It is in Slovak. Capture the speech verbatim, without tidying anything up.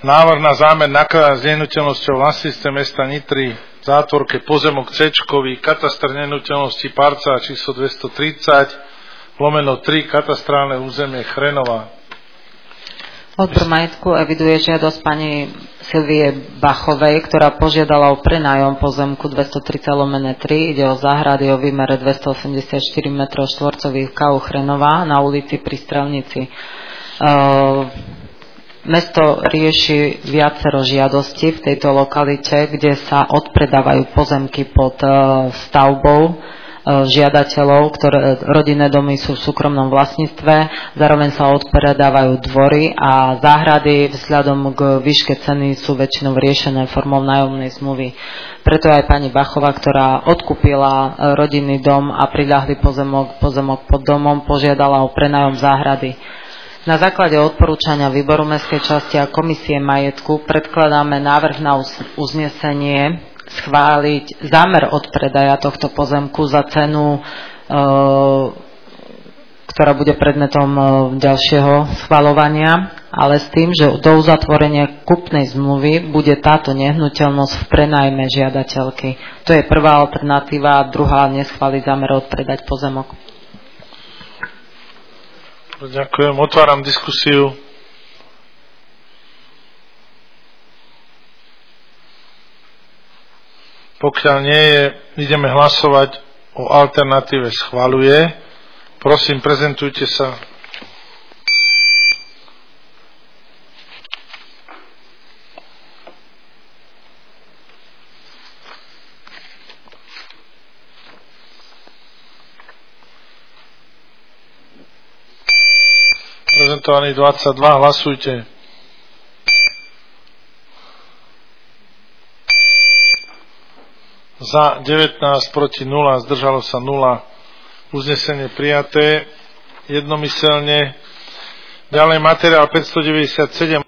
Návrh na zámer nakladania s nehnuteľnosťou vlastníctve mesta Nitry v zátvorke pozemok C-čkový, katastr nehnuteľnosti parcela číslo dvestotridsať, lomeno tri, katastrálne územie Chrenová. Odbor majetku eviduje žiadosť pani Silvie Bachovej, ktorá požiadala o prenájom pozemku dvestotridsať lomeno tri. Ide o záhrady o výmere dvestoosemdesiatštyri metrov štvorcových ká ú Chrenová na ulici pri Strelnici. Uh, Mesto rieši viacero žiadostí v tejto lokalite, kde sa odpredávajú pozemky pod uh, stavbou uh, žiadateľov, ktoré rodinné domy sú v súkromnom vlastníctve, zároveň sa odpredávajú dvory a záhrady vzhľadom k výške ceny sú väčšinou riešené formou nájomnej zmluvy. Preto aj pani Bachová, ktorá odkúpila rodinný dom a priľahlý pozemok, pozemok pod domom, požiadala o prenájom záhrady. Na základe odporúčania výboru mestskej časti a komisie majetku predkladáme návrh na uznesenie schváliť zámer odpredaja tohto pozemku za cenu, e, ktorá bude predmetom e, ďalšieho schvaľovania, ale s tým, že do uzatvorenia kupnej zmluvy bude táto nehnuteľnosť v prenajme žiadateľky. To je prvá alternatíva, a druhá neschváliť zámer odpredať pozemok. Ďakujem. Otváram diskusiu. Pokiaľ nie je, ideme hlasovať o alternatíve schvaľuje. Prosím, prezentujte sa. Prezentovaný dvadsaťdva, hlasujte. Za devätnásť, proti nula, zdržalo sa nula. Uznesenie prijaté jednomyselne. Ďalej materiál päťstodeväťdesiatsedem.